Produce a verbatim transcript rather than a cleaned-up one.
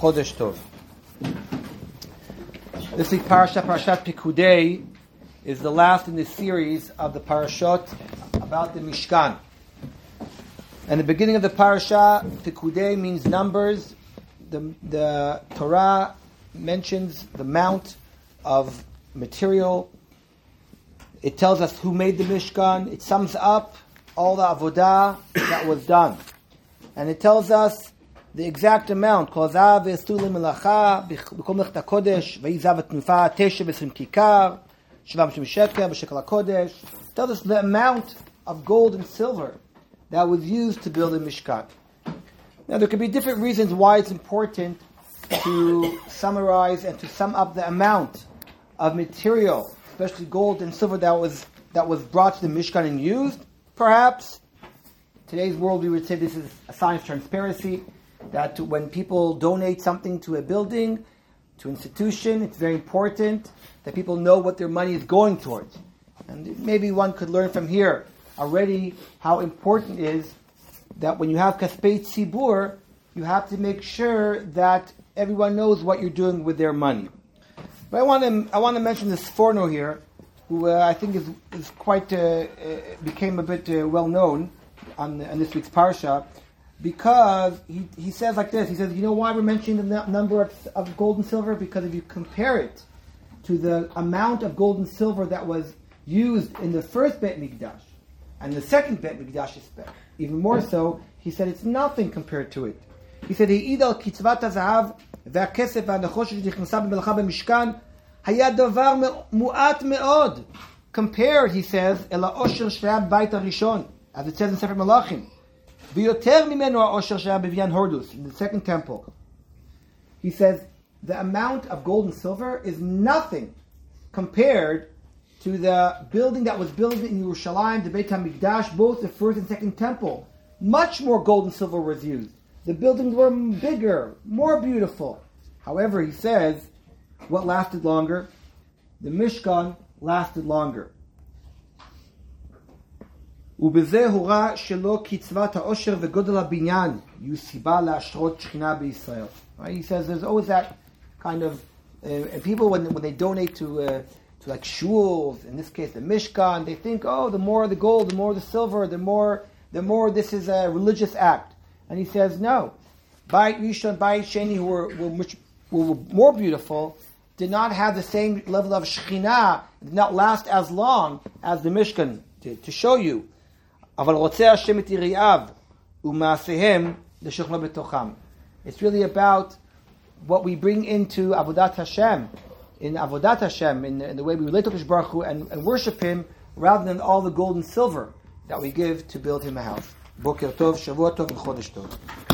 Chodesh Tov. This week's parasha, Parashat Pikudei, is the last in the series of the parashot about the Mishkan. And the beginning of the parasha, Pikudei means numbers. The, the Torah mentions the amount of material. It tells us who made the Mishkan. It sums up all the avodah that was done. And it tells us the exact amount. It tells us the amount of gold and silver that was used to build the Mishkan. Now there could be different reasons why it's important to summarize and to sum up the amount of material, especially gold and silver, that was that was brought to the Mishkan and used. Perhaps today's world we would say this is a sign of transparency, that when people donate something to a building, to an institution, it's very important that people know what their money is going towards. And maybe one could learn from here already how important it is that when you have Kaspei Tzibur, you have to make sure that everyone knows what you're doing with their money. But I want to I want to mention this Sforno here, who uh, I think is is quite uh, uh, became a bit uh, well known on, on this week's parsha, because he he says like this. He says, you know why we're mentioning the n- number of, of gold and silver? Because if you compare it to the amount of gold and silver that was used in the first Beit Mikdash and the second Beit Mikdash, even more so, he said it's nothing compared to it. He said, העיד על קצבת הזהב והכסף והנחושת שנכנסה במלאכה במשכן היה דבר מועט מאוד. Compared, he says, אל העושר שהיה בבית הראשון, as it says in Sefer Malachim. ויותר ממנו העושר שהיה בבניין הורדוס, in the second temple. He says, the amount of gold and silver is nothing compared to the building that was built in Yerushalayim, the Beit HaMikdash, both the first and second temple. Much more gold and silver was used. The buildings were bigger, more beautiful. However, he says, what lasted longer? The Mishkan lasted longer. ובזה הורה שלא קצבת העושר וגודל הבניין יהיו סיבה להשרות שכינה בישראל. He says there's always that kind of, uh, and people when when they donate to uh, to like shuls, in this case the Mishkan, they think, oh, the more the gold, the more the silver, the more the more this is a religious act. And he says, no. Bayit Rishon, Bayit Sheni, who were, were, much, were more beautiful, did not have the same level of Shekhinah, did not last as long as the Mishkan did. To show you, אבל רוצה השם את יראיו ומעשיהם לשוכנו בתוכם. It's really about what we bring into Avodat Hashem, in Avodat Hashem, in, in the way we relate to Hakadosh Baruch Hu and, and worship Him, rather than all the gold and silver that we give to build Him a house. Boker Tov, Shavua Tov, and Chodesh Tov.